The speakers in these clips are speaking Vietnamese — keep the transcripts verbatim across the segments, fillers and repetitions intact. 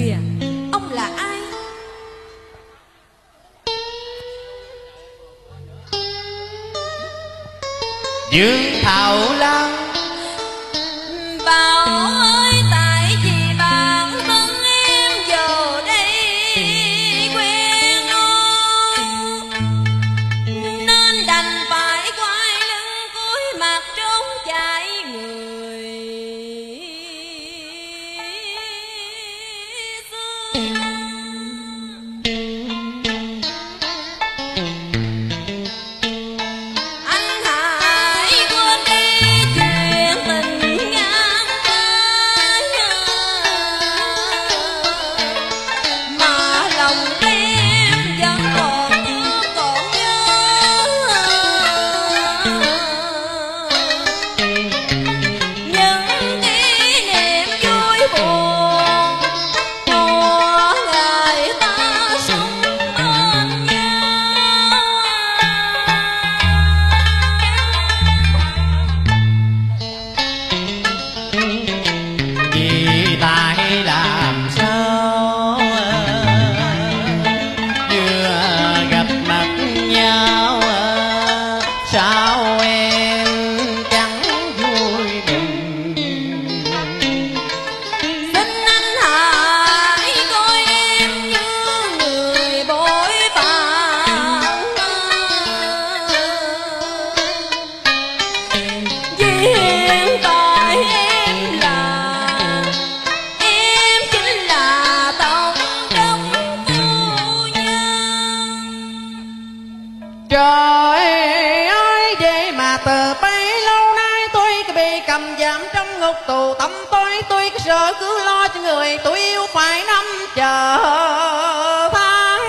kìa, ông là ai? Dương Thảo Lan. Bảo ơi, tại vì bạn thân em giờ đây quen ông, nên đành phải quay lưng cúi mặt trốn chạy người xưa. Anh hãy quên đi chuyện tình ngang trái, mà lòng em vẫn còn thương còn nhớ những kỷ niệm vui buồn của ngày ta sống bên nhau. Vì tại làm sao vừa gặp mặt nhau, sao em chẳng vui mừng. Xin anh hãy coi em như người bội phạt, vì hiện tại em là em chính là tổng đốc phu nhân. Trời ơi, vậy mà từ bấy lâu nay tôi cứ bị cầm giam trong ngục tù tăm tối. Tôi cứ sợ cứ lo cho người tôi yêu phải năm chờ tháng.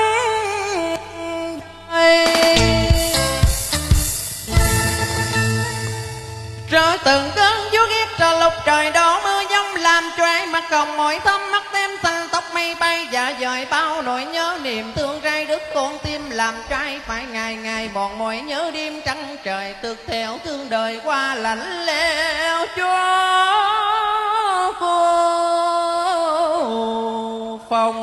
Rồi từng cơn gió ghét trời lục trời đổ mưa giông làm choáng mặt còng mỏi thâm mắt tem xanh tóc mây bay dạ dời bao nỗi nhớ niềm thương rai đứt con tim làm trai phải ngày ngày bọn mỏi nhớ đêm trắng trời tược theo thương đời qua lạnh lẽo cho cô phòng.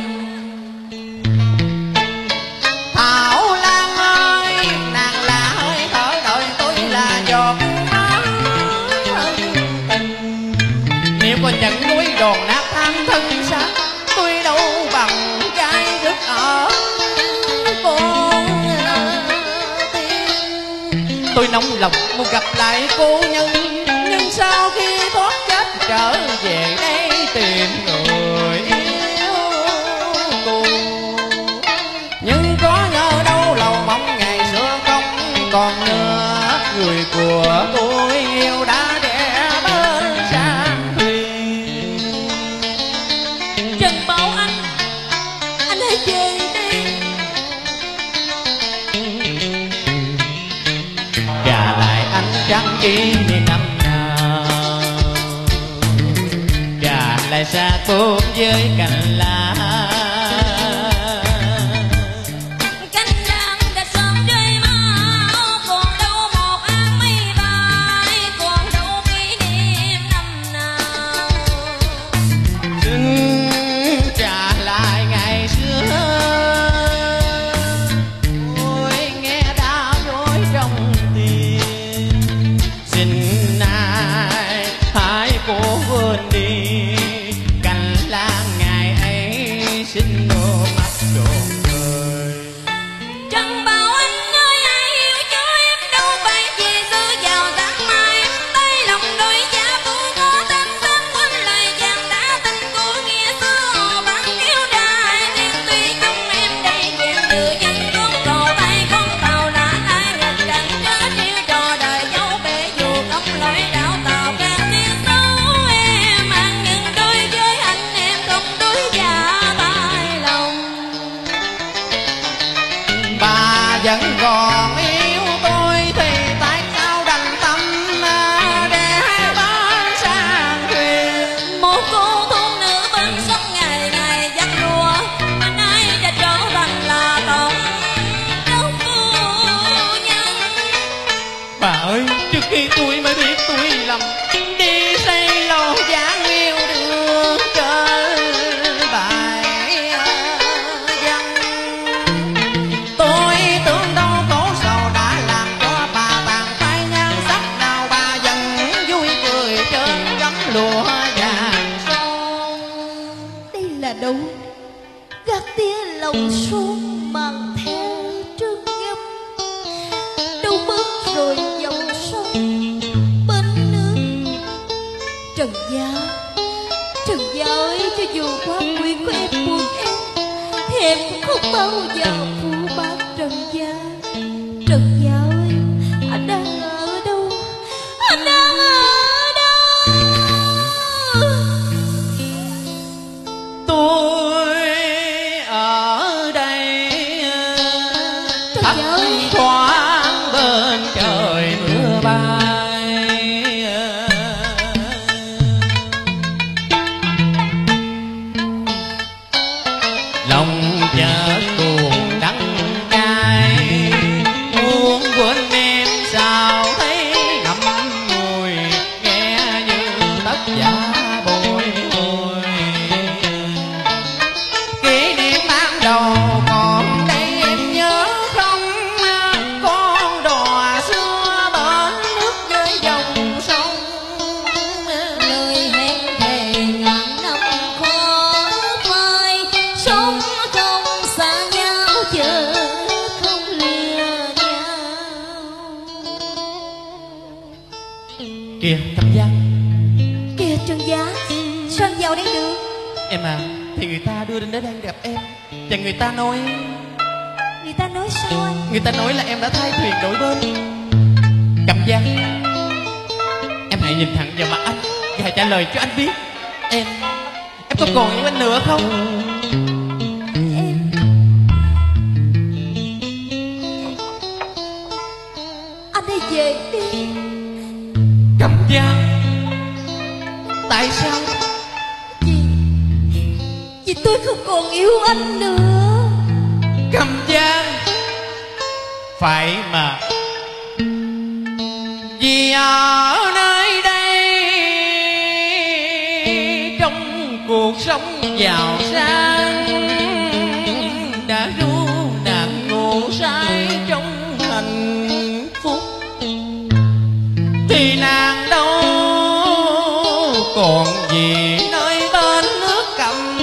Thảo Lan ơi, nàng là hơi thở đời tôi là giọt máu ân tình. Nếu có những núi đòn nát than thân xác, tôi đâu bằng gai đứt ở con tim. Tôi nóng lòng muốn gặp lại cô nhân, nhưng sau khi thoát chết trở về đây tìm người yêu cô. Nhưng có ngờ đâu lầu mong ngày xưa không còn nữa, người của tôi yêu đã đẻ bên sang thuyền. Trần Bảo Anh, anh hãy về đi. Trả lại anh chẳng kỷ niệm năm nào, trả lại xa phố với cành lá. Cánh đàn đã sớm rơi mau, còn đâu một áng mây bay, còn đâu kỷ niệm năm nào. Xin trả lại ngày xưa, ôi nghe đã dối trong tim. Xin ai hãy cố quên đi cành lan ngày ấy, xin nô mắt trọn đời. Trần Bảo Anh ơi, ai yêu cho em đâu phải chỉ dư vào sáng mai. Tay lòng đôi giá phụ có tâm tâm quên lời chàng đã tình của nghĩa xưa. Bạn yêu đài nên tuy không em đây chuyện từ chân con cầu tay con tàu là ai nghịch cảnh chớ chiêu trò đời dấu bể dù không lối đảo tàu càng tiếng xấu. Em ăn những đôi với anh em không đối giả tay lòng. Bà vẫn còn yêu tôi thì tại sao đành tâm để bán sang thuyền. Một cô thôn nữ bên sông ngày ngày dắt lúa, anh ấy đã trở thành là tổng đốc phu nhân. Bà ơi, trước khi tôi mới biết tôi lầm, đi xây lò dáng yêu được cơn lòng xuống mang theo trước ngâm, đâu bước rồi dòng sông bên nước. Trần Gia, Trần Gia ơi, cho dù quá nguyện của em buồn em thì em cũng không bao giờ phụ bạc Trần Gia. Trần Gia ơi, anh đang ở đâu? Anh đang ở đâu? Tôi ở đây thấp thoáng bên trời mưa bay, lòng chợt buồn đắng cay, muốn quên em sao thấy ngậm ngùi, nghe như tất giả bồi hồi. Kỷ niệm ban đầu còn đây em nhớ không? Con đò xưa bên nước với dòng sông, Lời hẹn thề ngàn năm khó phai, sống không xa nhau chờ không lừa nhau. kìa Trần Gia, Kìa Trần Gia, sao anh vào đây được? em à, thì người ta đưa đến đây đang gặp em, và người ta nói Người ta nói sao anh? người ta nói là em đã thay thuyền đổi bên. Cẩm Giang, em hãy nhìn thẳng vào mặt anh và hãy trả lời cho anh biết, em em có còn yêu anh nữa không? Em Anh hãy về đi. Cẩm Giang, tại sao? Vì Vì tôi không còn yêu anh nữa. Cẩm Giang, phải mà, vì ở nơi đây trong cuộc sống giàu sang đã ru nạn ngủ say trong hạnh phúc, thì nàng đâu còn gì nơi bên nước Cẩm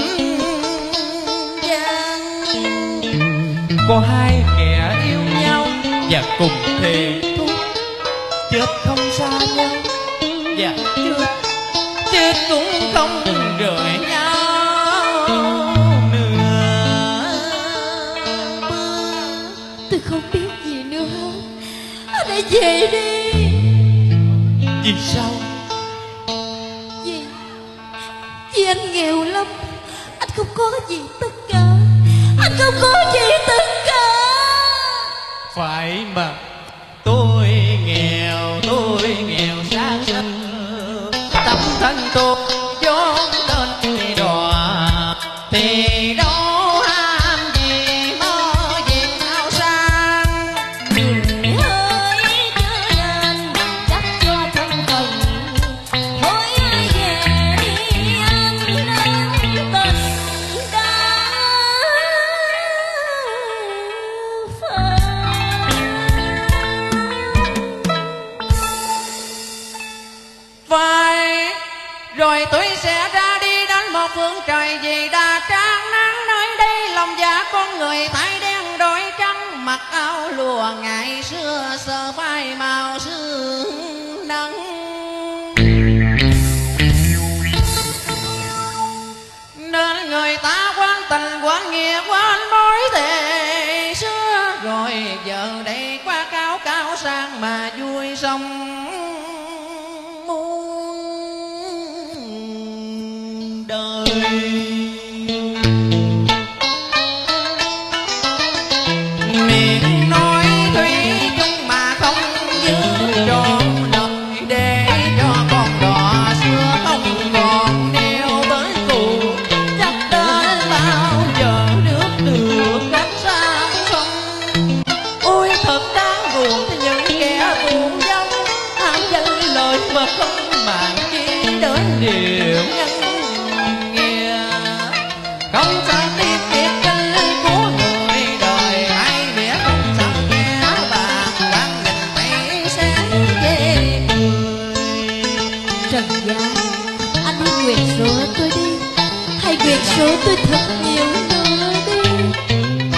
Giang. Có hai kẻ yêu nhau và cùng thề thốt chết không xa nhau, và chết chết cũng không rời nhau nữa. Tôi không biết gì nữa hết. Anh hãy về đi. Vì sao? Vì Vì anh nghèo lắm. Anh không có gì tất cả. Anh không có gì tất cả. Phải mà, tôi nghèo, tôi nghèo sang xanh, tấm thân tôi vốn tên đò, thì đâu ham gì mơ gì sao sang. Người hỡi chưa nên chắc cho thân thần. Thôi ai về đi anh nâng tình đã Phải rồi tôi sẽ ra đi đến một phương trời vì đã tráng nắng nơi đây, lòng dạ con người thay đen đổi trắng, mặc áo lụa ngày xưa sờ phai màu sương nắng. Nên người ta quán tình quán nghĩa quán mối thề xưa, rồi giờ đây qua cao cao sang mà vui sống đời. Miệng nói thủy chung mà không giữ trọn lời, để cho con đò xưa không còn neo tới cụ, chắc đến bao giờ nước được cách sang sông. Ôi thật đáng buồn cho những kẻ buồn dông, ham danh lời mà không màng chi đến điều nhân nghĩa, không sợ tiếc tiếc chân của người đời, hay nghĩa không sợ nghe bà quan nhìn thấy sáng chê cười. Trần Gia, anh hãy nguyện rủa tôi đi. Hãy nguyện rủa tôi thật nhiều nữa đi.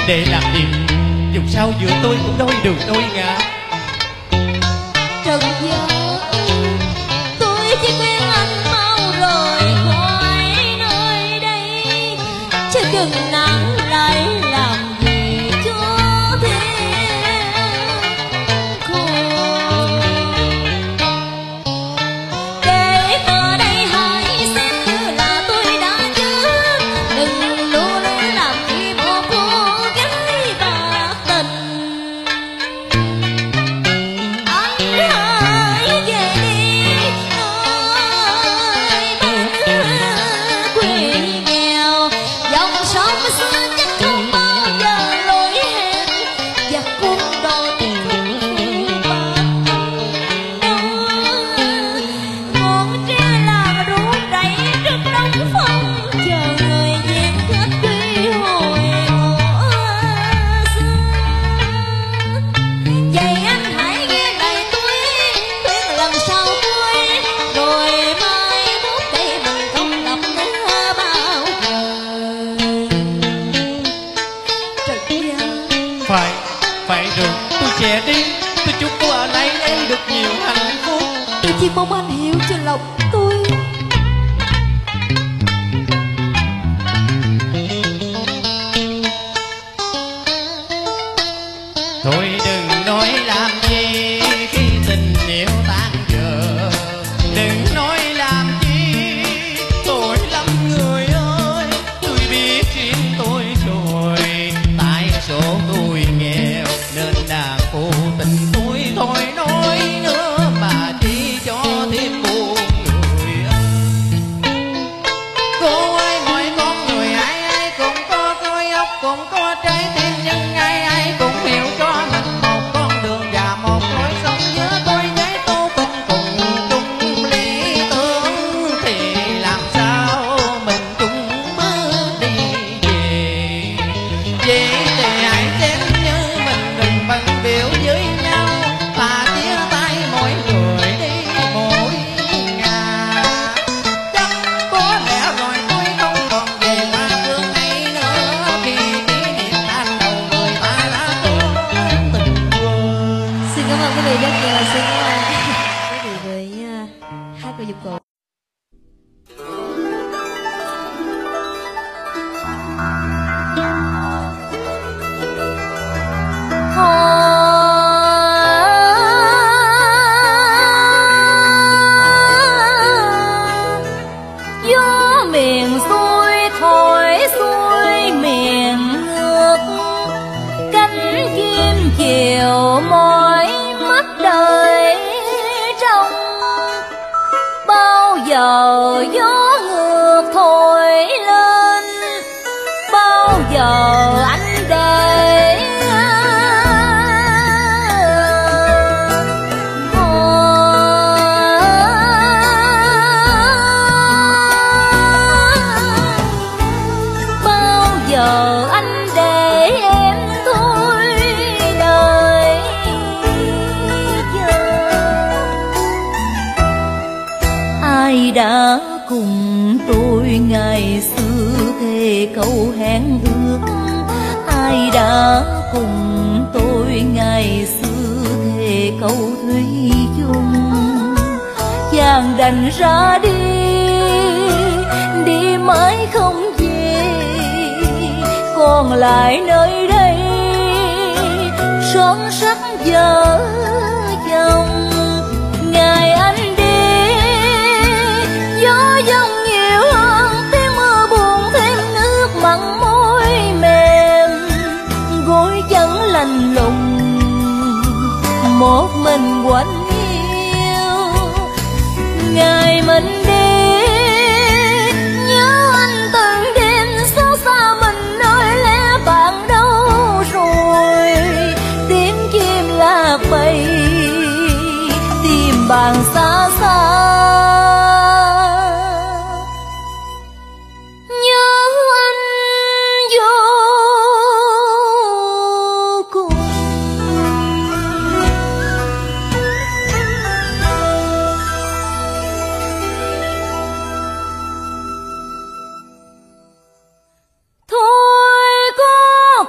để làm điều dù sao giữa tôi cũng đôi đường đôi ngã. Trần Gia, tôi chỉ khuyên anh mau rời khỏi nơi đây, chứ đừng nắng lại làm gì cho thêm khổ. Để ở đây hãy xem như là tôi đã chết, đừng lưu luyến làm gì một cô gái bạc tình. Anh hãy về đi nơi bên quê nghèo, dòng sông xưa chắc không bao giờ lỗi hẹn, và cuộc đời tình không bạc đâu. Ngọn tre làm rủ rẫy trước nóng phong, chờ người duyên kết quy hồi ngõ xưa. Vậy anh hãy nghe lời tôi, khuyên lần sau cuối, rồi mai mốt đây mình không gặp nữa bao giờ. Trần Gia, Phải, phải rồi, tôi sẽ đi. Tôi chúc cô ở đây em được nhiều hạnh phúc. tôi chỉ mong anh hiểu cho lòng tôi. Thôi đừng nói làm gì khi tình yêu tan vỡ. Đừng nói làm chi, tội lắm người ơi. Tôi biết chuyện tôi rồi, tại số tôi nghèo nên đã phụ tình tôi. Thôi nói nữa mà chỉ cho thêm buồn người ơi. Cô ơi hỏi con người ai ai cũng có đôi óc, cũng có trái tim, nhưng ai ai cũng hiểu cho mình một con đường và một lối sống. Giữa tôi với tô tình cùng chung lý tưởng, thì làm sao mình chung bước đi về. Vậy thì hãy xem như mình đừng bận biểu với nhau, và chia tay mỗi người đi mỗi ngả. Chắc có lẽ rồi tôi không còn về qua phương ấy nữa, khi kỷ niệm ban đầu người ta đã cố tình quên. Xin cảm ơn quý vị rất nhiều. Xin cảm ơn quý vị với uh, hát của dụng cụ. Gió miền xuôi thổi xuôi miền ngược, cánh chim chiều mỏi mắt đời trong. Bao giờ gió ngược thổi lên, bao giờ anh để bao giờ anh để em thôi đời chờ. Ai đã cùng tôi ngày xưa thề câu hẹn ước, ai đã cùng tôi ngày xưa thề câu thủy chung. Chàng đành ra đi, đi mãi không về, còn lại nơi đây son sắt vợ chồng. Ngày anh đi, gió dâng nhiều hơn, tiếng mưa buồn thêm nước mặn môi mềm, gối chân lạnh lùng một mình quạnh yêu. Ngày mình đi, nhớ anh từng đêm xót xa mình nơi lẽ bạn đâu rồi. Tiếng chim lạc bầy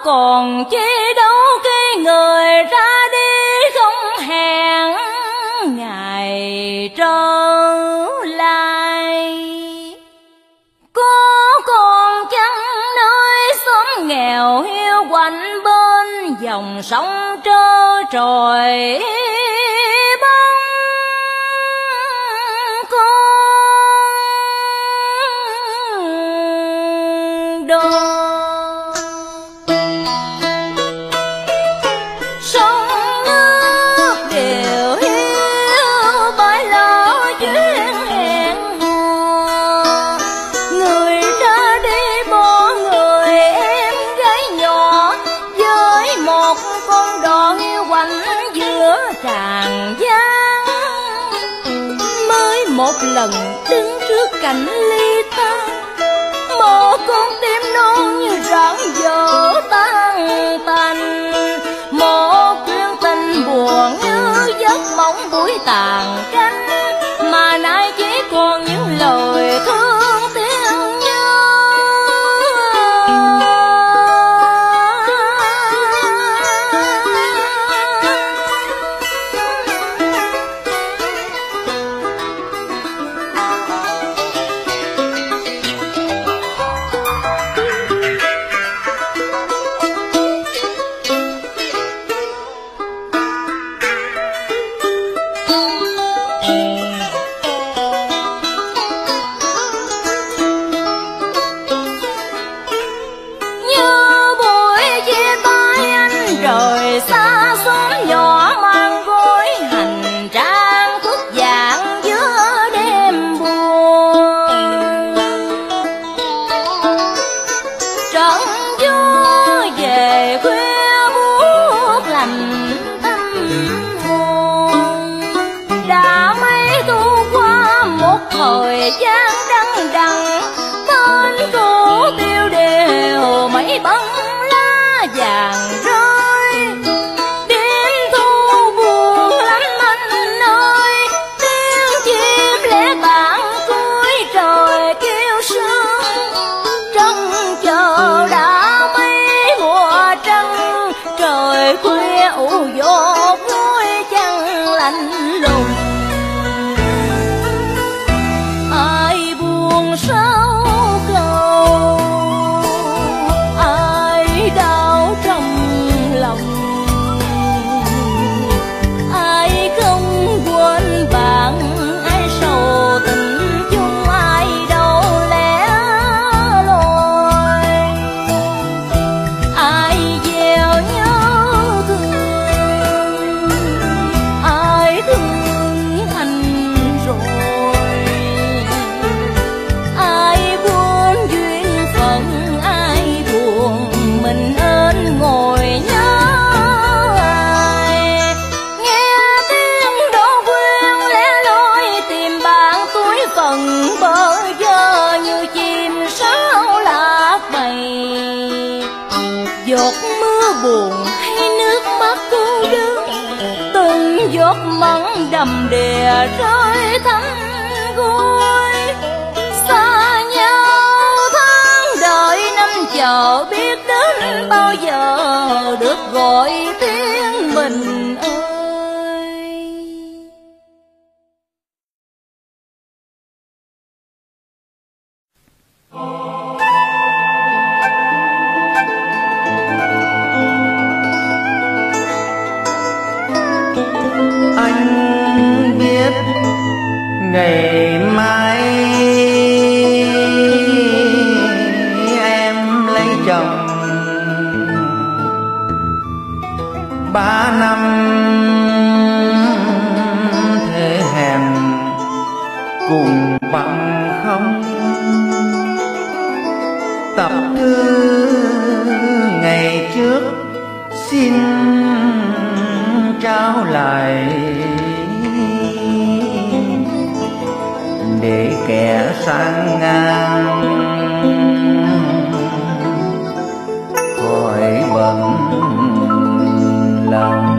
còn chi đâu khi người ra đi không hẹn ngày trở lại. Có còn chăng nơi xóm nghèo hiu quạnh bên dòng sông trơ trọi lần đứng trước cảnh ly tan, một con tim non như rạng dở tan tành, một chuyện tình buồn như giấc mộng buổi tàn cánh, mà nay chỉ còn những lời thương tiếng nhớ. Thời gian đăng đằng tên cô tiêu đều mấy bông lá vàng rơi, đêm thu buồn lắm anh ơi, tiếng chim lẻ tàn cuối trời kêu sương, trông chờ đã mấy mùa trăng, trời khuya ủ dột vui chăng lạnh lùng. Sao cầu ai đau trong lòng, ai không quên bạn, ai sầu tình chung, ai đâu lẻ loi, ai gieo nhớ thương, ai thương anh rồi, ai buồn mình ơn ngồi nhớ ai, nghe tiếng đổ quyên lẻ loi tìm bạn tuổi phần bơ vơ như chim sáo lạc bầy, giọt mưa buồn hay nước mắt cô đơn, từng giọt mặn đầm đìa rơi thấm gối, xa nhau đợi năm chờ biết đến bao giờ được gọi tiếng mình ơi. Anh biết ngày mai chồng ba năm thế hẹn cùng bằng không, tập thư ngày trước xin trao lại, để kẻ sang ngang khỏi bận lòng.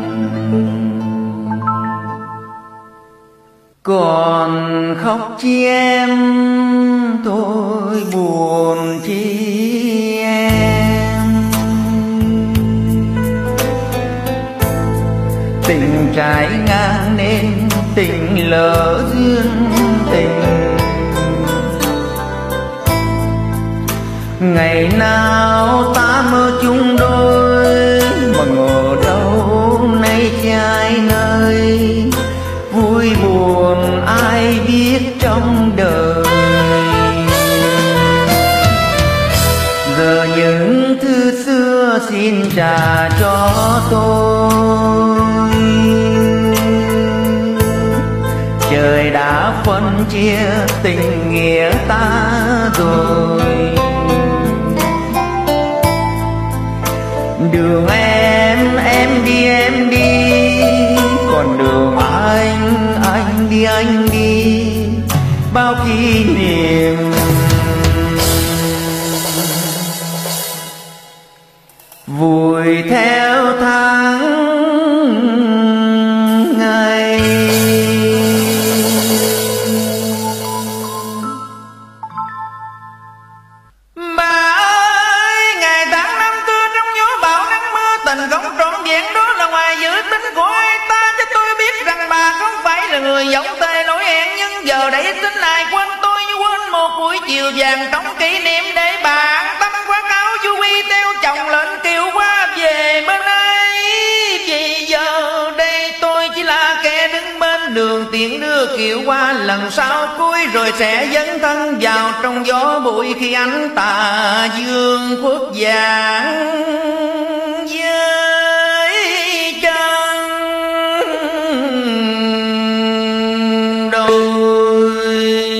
Còn khóc chi em tôi buồn chi em, trải ngang nên tình lỡ duyên tình. Ngày nào ta mơ chung đôi mà ngờ đâu nay trái nơi. Vui buồn ai biết trong đời. Giờ những thư xưa xin trả cho tôi. Trời đã phân chia tình nghĩa ta rồi. Đường em, em đi em đi, còn đường anh, anh đi anh đi. Bao kỷ niệm vùi theo tháng ngày. Bà ơi, ngày tháng năm xưa trong gió bão nắng mưa, tình không trọn vẹn đó là ngoài dự tính của ai ta. Chứ tôi biết rằng bà không phải là người giống tề nỗi hẹn, nhưng giờ đây xin ai quên tôi như quên một buổi chiều vàng trong kỷ niệm. Để bà an tâm khoác áo du quy theo chồng lên kêu qua về bên ấy. Vì giờ đây tôi chỉ là kẻ đứng bên đường tiện đưa kiệu qua, lần sau cuối rồi sẽ dấn thân vào trong gió bụi khi ánh tà dương khuất vàng với chân đôi.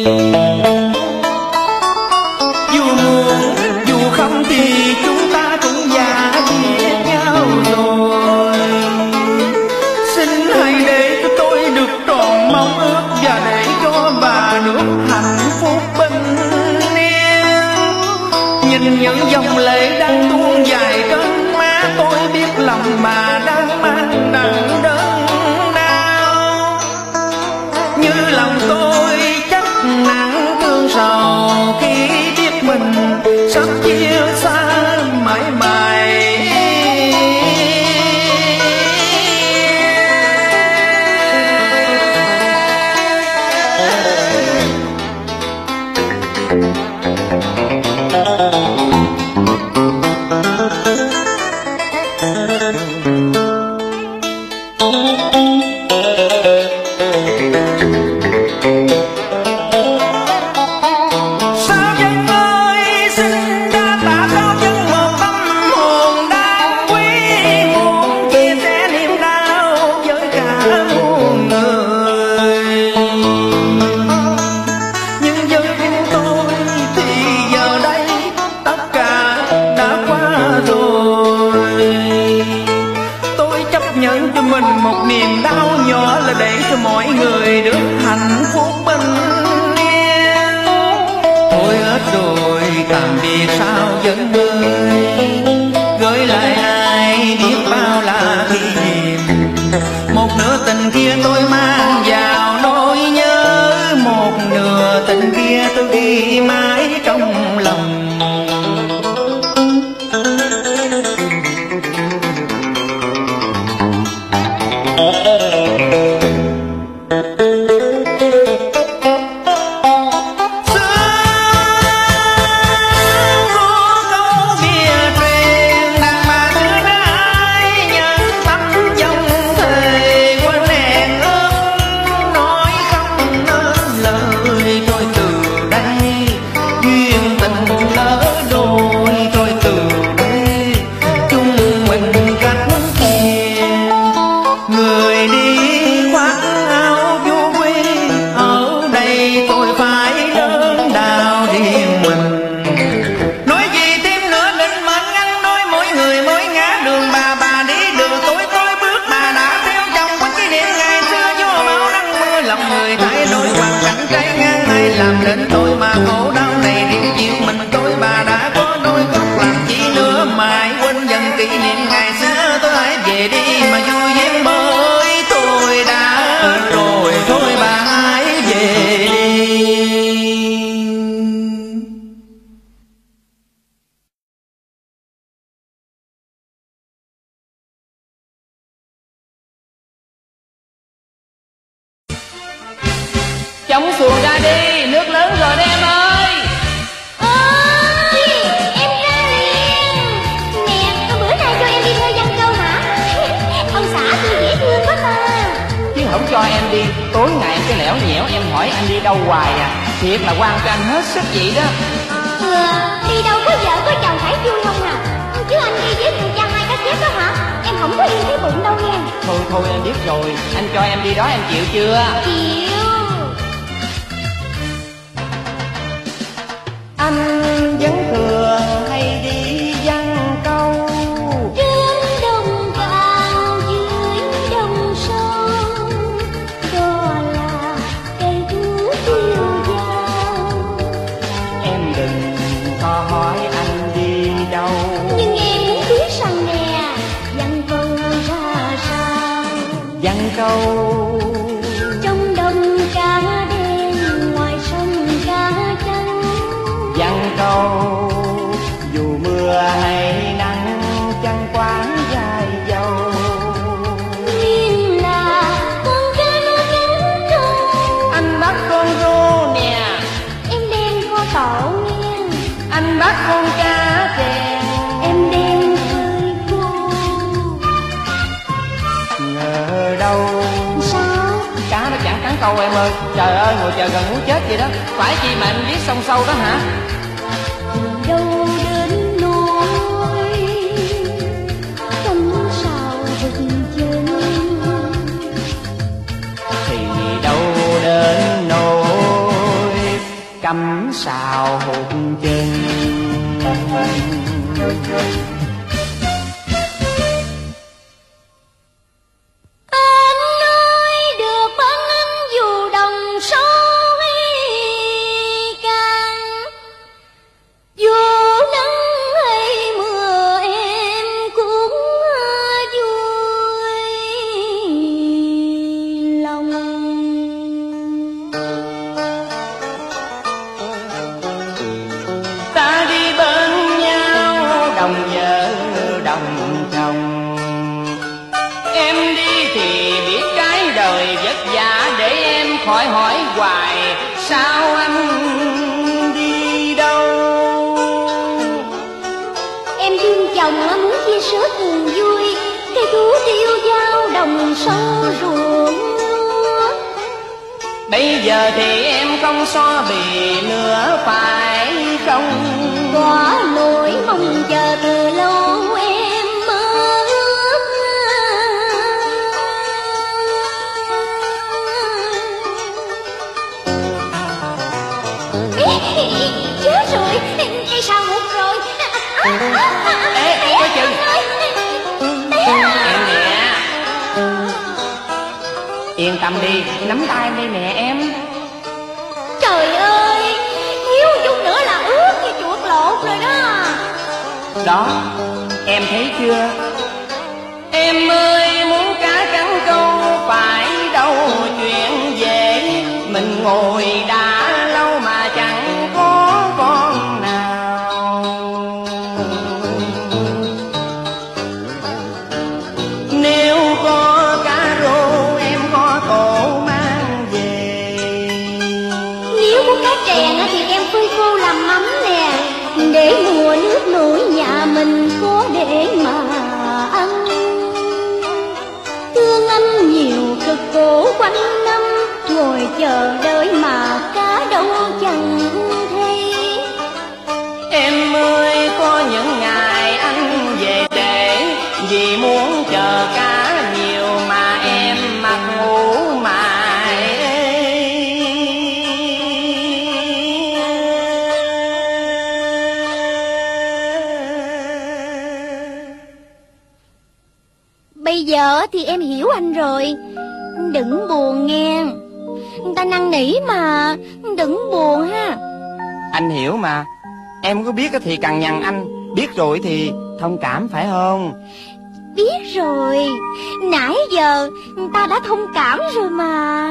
Dù muốn dù không thì chúng ta cũng già chia nhau rồi. Xin hãy để cho tôi được tròn mong ước và để cho bà được hạnh phúc bình yên. Nhìn những dòng lệ đang tuôn dài trên má, tôi biết lòng bà đang mang nặng đớn đau. Như lòng tôi chắc nặng thương sầu khi biết mình sắp chia xa mãi mãi. Sao dân ơi xin đa tạ, sao dân một tâm hồn đáng quý, muốn chia sẻ niềm đau với cả muôn người. Nhưng với riêng tôi thì giờ đây tất cả đã qua rồi. Tôi chấp nhận cho mình một niềm đau nhỏ là để cho mọi người được hạnh phúc bình yên. Tôi hết rồi tạm biệt sao dân ơi, gửi lại ai biết bao là kỷ niệm. Một nửa tình kia tôi mang vào nỗi nhớ, một nửa tình kia tôi ghi mãi trong lòng. Sương của câu đâu hoài à. Thiệt là quan cho anh hết sức vậy đó. Ừ, đi đâu có vợ có chồng phải vui không à. Chứ anh đi với thằng cha hai cá chép đó hả? Em không có yên cái bụng đâu nha. Thôi thôi em biết rồi, anh cho em đi đó em chịu chưa? Chịu. Anh vẫn thường hay đi văn câu Trên đồng cạn dưới đồng sâu, đó là cây thú tiêu dao. em đừng có hỏi anh đi đâu. Nhưng em muốn biết rằng nè, văn câu ra sao. Văn câu Trong đồng cá đen, ngoài sông cá trắng. văn câu dù mưa hay nắng chẳng quán dài dầu. Miên là con cá nó cắn câu. Anh bắt con rô nè, Em đem kho tộ nghe. anh bắt con cá chèn. Em đem phơi khô. Ngờ đâu Sao? cá nó chẳng cắn câu em ơi. Trời ơi, ngồi chờ gần muốn chết vậy đó. Phải chi mà anh biết sông sâu đó hả? Đâu đến nỗi cắm sao rừng chân. Thì đâu đến nỗi cắm sào hụt chân. Anh nói được bằng anh dù đồng sâu hay càng, dù nắng hay mưa em cũng vui lòng. Ta đi bên nhau đồng vợ đồng chồng. Em đi thì biết cái đời vất vả, để em khỏi hỏi hoài sao anh đi đâu. Em thương chồng muốn chia sẻ cùng vui, cây thú tiêu dao đồng sâu ruộng lúa. Bây giờ thì em không so bì nữa phải không? Có nỗi mong chờ từ lâu em mơ ước. Chết rồi, cây sao hụt rồi. Ê, coi chừng. Em nè, yên tâm đi, nắm tay em đây nè em. Trời ơi, thiếu chút nữa là ướt như chuột lột rồi đó. Đó, em thấy chưa? Em ơi, muốn cá cắn câu phải đâu chuyện dễ. Mình ngồi đã lâu mà chẳng có con nào. Nếu có cá rô em có tổ mang về. Nếu có cá trèn thì em phơi khô làm mắm nè, để mùa nước nổi nhà mình có để mà ăn. Thương anh nhiều cực khổ quanh năm, ngồi chờ đợi mà cá đâu chẳng thấy. Em ơi, có những ngày anh về trễ, vì muốn chờ cá nhiều mà em mặc ngủ mãi. Bây giờ thì em hiểu anh rồi. Đừng buồn nghe, người ta năn nỉ mà, đừng buồn ha. Anh hiểu mà. Em có biết thì cằn nhằn anh, biết rồi thì thông cảm phải không? Biết rồi, nãy giờ người ta đã thông cảm rồi mà.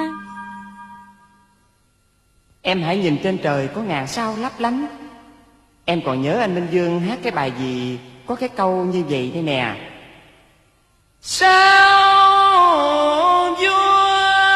Em hãy nhìn trên trời có ngàn sao lấp lánh. Em còn nhớ anh Minh Dương hát cái bài gì có cái câu như vậy đây nè. Sao vua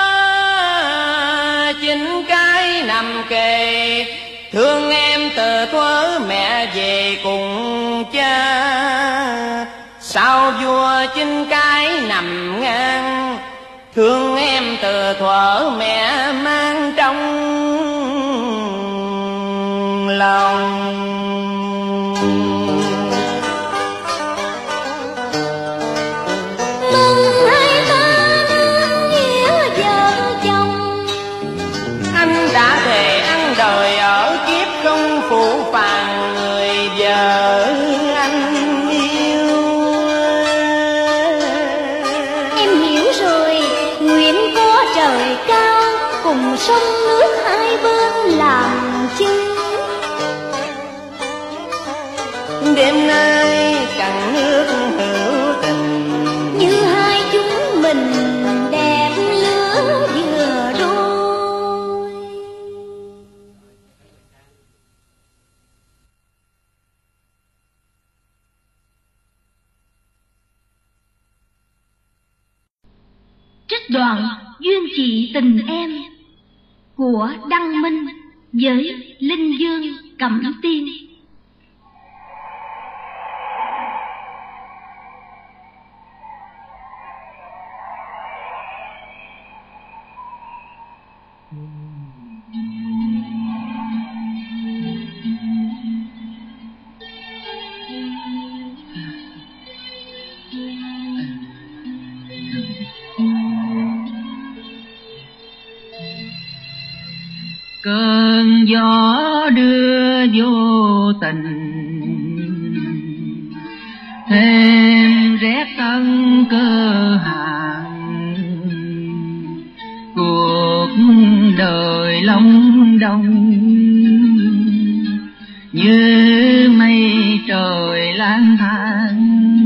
chính cái nằm kề, thương em từ thuở mẹ về cùng cha. Sao vua chính cái nằm ngang, thương em từ thuở mẹ mang trong lòng. Mừng hai ta nghĩa vợ chồng, Anh đã thề ăn đời ở kiếp không phụ phàng người vợ anh yêu. em hiểu rồi, nguyện có trời cao cùng sông nước hai bên làm chứng. Đêm nay cạn nước hữu tình, Như hai chúng mình đẹp lứa vừa đôi. Trích đoạn Duyên chị tình em của Đăng Minh với Linh Dương Cẩm Tiên. Cơn gió đưa vô tình, thêm rét tân cơ hàng. Cuộc đời long đong như mây trời lang thang,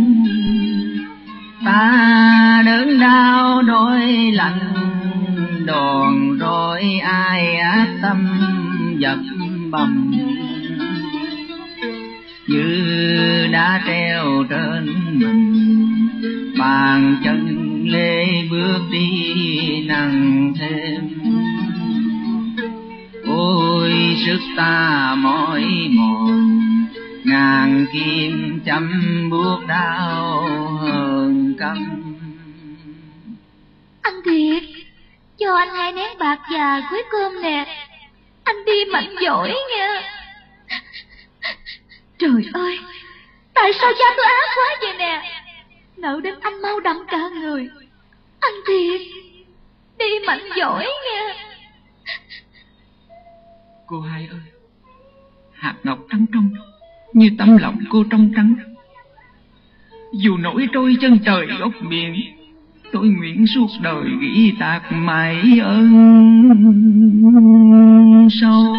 ta đớn đau đôi lạnh, đòn roi ai ác tâm dập bầm. Như đã treo trên mình, bàn chân lê bước đi nặng thêm. Ôi sức ta mỏi mòn, ngàn kim chăm buốt đau hơn căm. Anh Thiệt, cho anh hai nén bạc và cuối cơm nè. Anh đi mạnh giỏi nha. Trời ơi, tại sao cha tôi ác quá vậy nè. Nợ đến anh mau đậm cả người. Anh Thiệt, đi mạnh giỏi nha. Cô hai ơi, hạt ngọc trắng trong như tấm lòng cô trong trắng. Dù nổi trôi chân trời góc biển, tôi nguyện suốt đời ghi tạc mãi ơn sâu.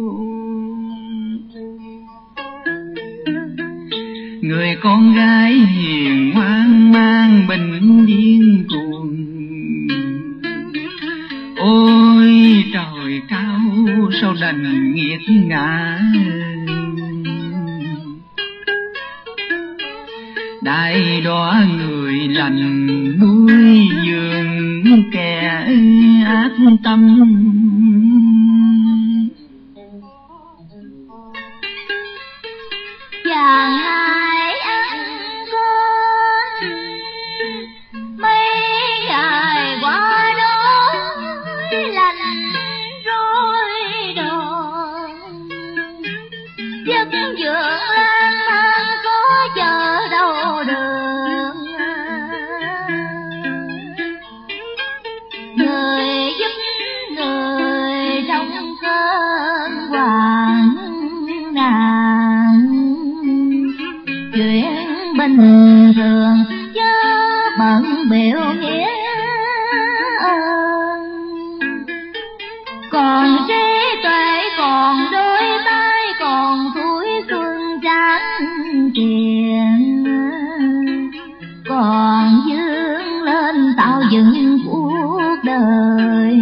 Người con gái hiền ngoan mang bình yên cuồng. Ôi trời cao sao đành nghiệt ngã, đại đóa người lành nuôi giường kẻ ác tâm. Chàng hai ăn con mấy ngày qua đó lành rối đòn, giấc dưỡng lang thang có chờ đâu được. Người giúp người trong cơn hoạn nạn, chuyện bình thường chớ bận biểu nghĩa ơn. Còn trí tuệ còn đôi tay, còn tuổi xuân trắng tiền, còn dương lên tạo dựng cuộc đời.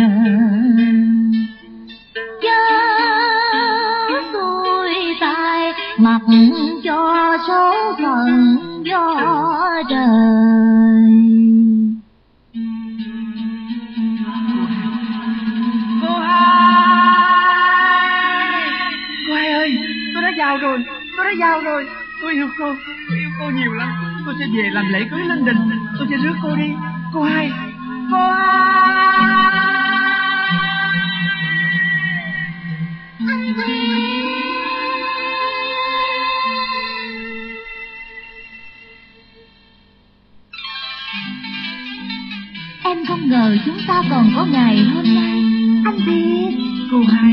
Chớ xuôi tay mặc cho số phận do trời. Cô hai, cô hai ơi, tôi đã giàu rồi, tôi đã giàu rồi. Tôi yêu cô, tôi yêu cô nhiều lắm. Tôi sẽ về làm lễ cưới lên đình, tôi sẽ rước cô đi. Cô hai, cô hai. Anh Thiệt, không ngờ chúng ta còn có ngày hôm nay. Anh Thiệt. Cô Hai.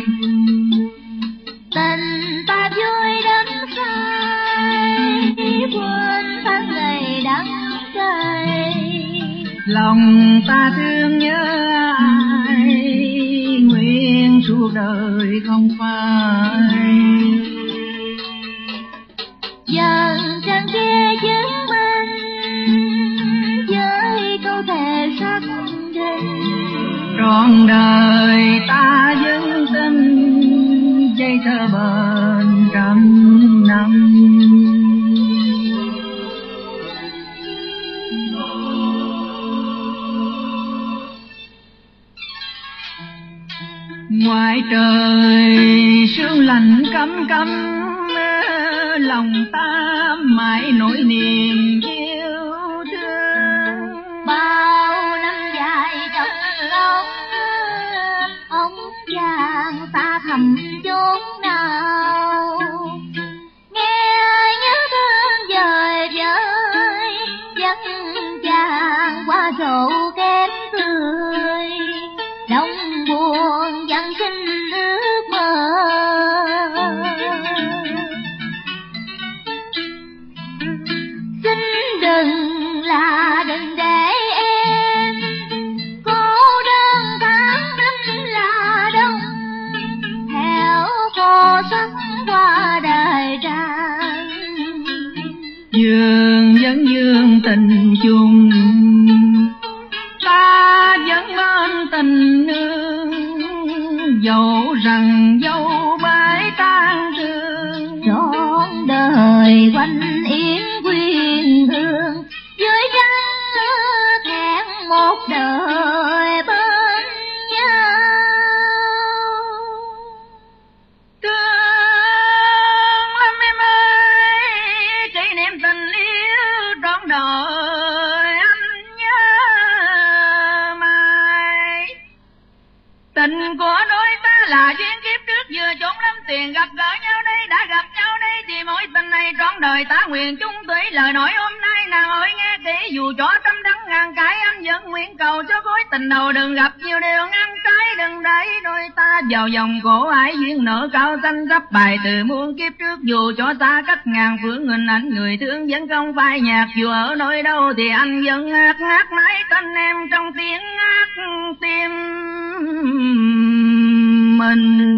Tình ta vui đến say, quên tháng ngày đắng cay. Lòng ta thương nhớ ai, nguyện suốt đời không phai. Dần trăng kia chứng minh với câu thề xác định. Trọn đời ta vẫn tin dây thơ bền trăm năm. Ngoài trời sương lạnh căm căm, lòng ta mãi nỗi niềm yêu thương. Bao năm dài trong lòng ông vàng ta thầm chốn nào, nghe nhớ thương dời dời dắt chàng qua sổ kém tươi. Lòng buồn dần sinh ước mơ, xin đừng là đừng để em cô đơn tháng năm là đông, theo khô sắc qua đời tràn. Dương vẫn dương tình chung, ta vẫn bên tình nương, dẫu rằng dẫu bãi tan thương. Trọn đời quanh yến quyên hương, dưới trăng thẹn một đời bên nhau. Thương lắm em ơi, kỷ niệm tình yêu trọn đời anh nhớ mãi. Tình của đôi ta là duyên kiếp trước, vừa chốn lắm tiền gặp gỡ nhau đây, đã gặp nhau đây thì mối tình này trọn đời ta nguyện chung thủy. Lời nói hôm nay nàng ơi nghe kỹ, dù cho trăm đắng ngàn cái anh vẫn nguyện cầu cho khối tình đầu đừng gặp nhiều điều ngăn trái, đừng đẩy đôi ta vào vòng cổ ái duyên nợ cao xanh gấp bài từ muôn kiếp trước. Dù cho xa cách ngàn phương hình ảnh người thương vẫn không phai nhạt, dù ở nơi đâu thì anh vẫn hát hát mãi tên em trong tiếng hát tim mình.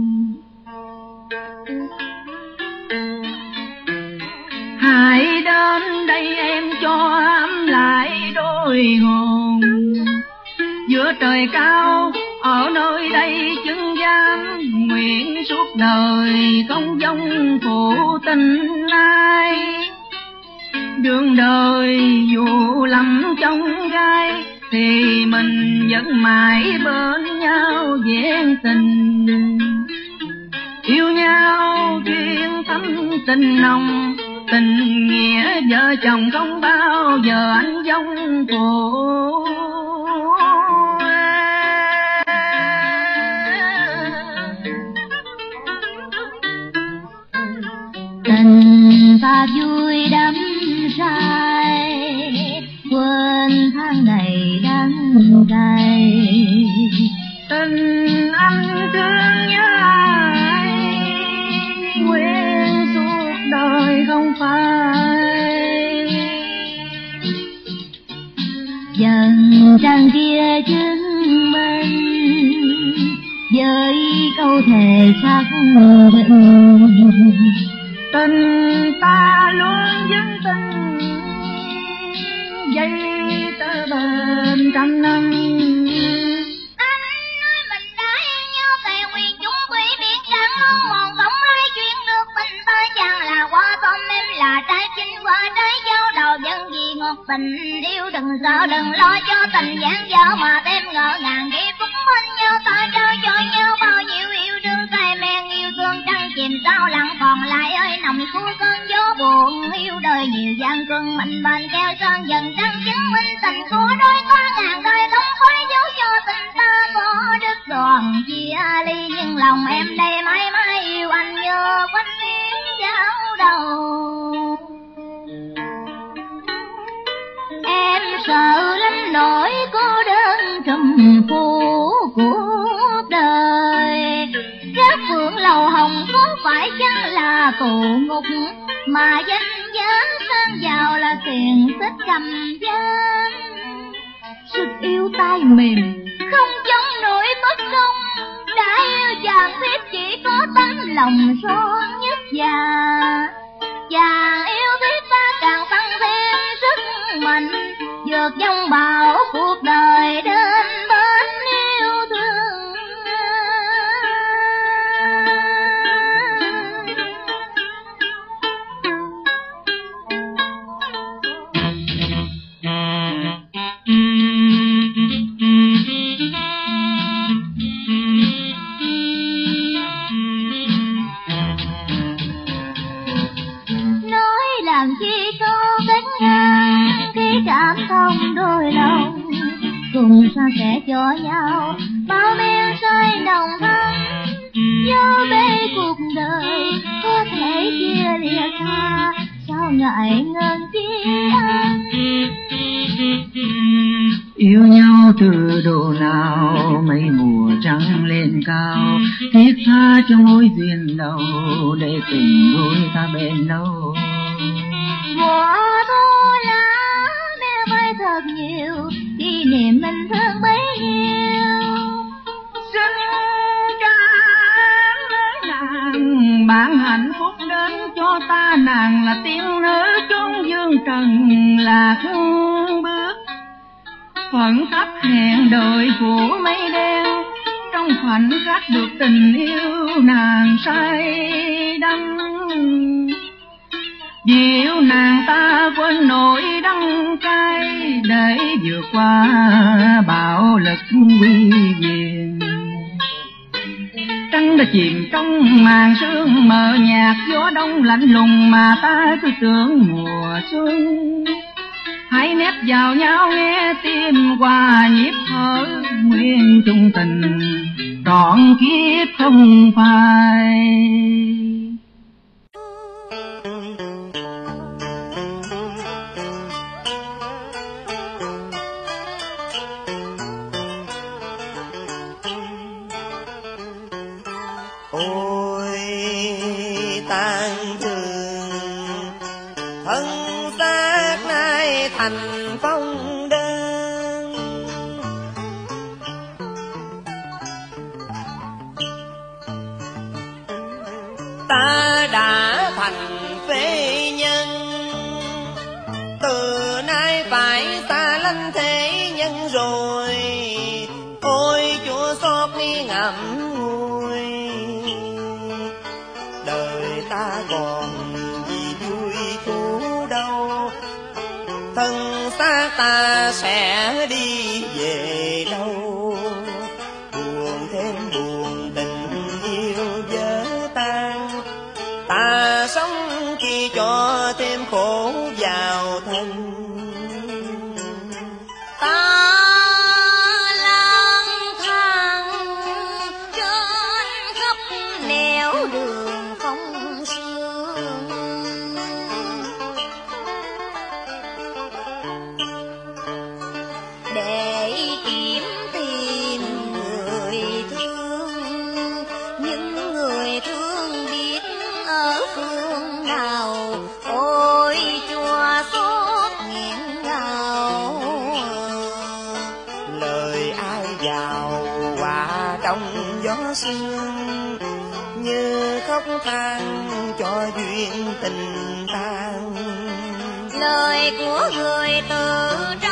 Hãy đến đây em cho ấm lại đôi hồn, giữa trời cao ở nơi đây chứng giam, nguyện suốt đời không dông phụ tình ai. Đường đời dù lầm trong gai thì mình vẫn mãi bên nhau vẹn tình. Yêu nhau duyên thắm tình nồng, tình nghĩa vợ chồng không bao giờ anh dông phụ. Tình ta vui đắm say, quên tháng ngày đắng cay. Tình anh thương nhớ ai, nguyện suốt đời không phai. Dần trăng kia chứng minh với câu thề xác định. Tình ta luôn vững tin dây tơ bền trăm năm. Anh nói mình đã yêu nhau tại quyền chúng quỷ biệt chẳng mong mòn không ai chuyện được mình tới, chẳng là qua tôm em là trái chín qua trái dâu đầu dân vì ngọt tình yêu. Đừng sợ đừng lo cho tình giảng dở mà thêm ngỡ ngàng khi phút bên nhau ta trao cho nhau bao nhiêu yêu đương say men yêu thương trăng chìm sao lặng còn lại ơi nằm khu cơn gió buồn. Yêu đời nhiều gian cơn mình bên keo sơn dần trăng chứng minh tình của đôi ta ngàn đời không phải dấu cho tình ta có đứt đoạn chia ly, nhưng lòng em đây mãi mãi yêu anh như quanh yến giao đầu. Em sợ lắm nỗi cô đơn là tù ngục, mà danh giá sang giàu là tiền tích cầm gian. Sức yêu tay mềm không chống nổi bất công, đã yêu chàng thiếp chỉ có tấm lòng son nhất già. Chàng yêu thiếp ta càng tăng thêm sức mạnh, vượt dòng bão cuộc đời đến bên yêu thương. Nói làm chi có cách ngang khi cảm thông đôi lòng, cùng san sẻ cho nhau bao men say nồng thắm. Dấu bê cuộc đời có thể chia lìa xa, sao ngại ngần chi anh. Yêu nhau từ độ nào mấy mùa trăng lên cao, thiết tha cho mối duyên đầu để tình đôi ta bền lâu. Mùa thu lá mê mây thật nhiều, kỷ niệm mình thương bấy nhiêu. Xin cảm ơn nàng ban hạnh phúc đến cho ta, nàng là tiên nữ chốn dương trần lạc bước. Phận thấp hẹn đợi phủ mây đen, trong khoảnh khắc được tình yêu nàng say đắm. Dịu nàng ta quên nỗi đắng cay, để vượt qua bạo lực quy quyền. Trăng đã chìm trong màn sương mờ nhạt, gió đông lạnh lùng mà ta cứ tưởng mùa xuân. Hãy nép vào nhau nghe tim qua nhịp thở, nguyên chung tình trọn kiếp không phai. Ôi tan trường thân xác nay thành phong đơn, ta đã thành phế nhân, từ nay phải xa lánh thế nhân rồi. Ôi Chúa xót đi ngậm ngùi, đời ta còn gì vui thú đâu, thân xác ta sẽ đi về đâu. Buồn thêm buồn, tình yêu vỡ tan, ta sống chi cho thêm khổ vào thân. Ta lang thang trên khắp nẻo đường phong sương, để kiếm tìm người thương. Những người thương biết ở phương nào, ôi Chúa xót nghẹn ngào. Lời ai vào hòa trong gió sương, như khóc than cho duyên tình tan. Lời của người từ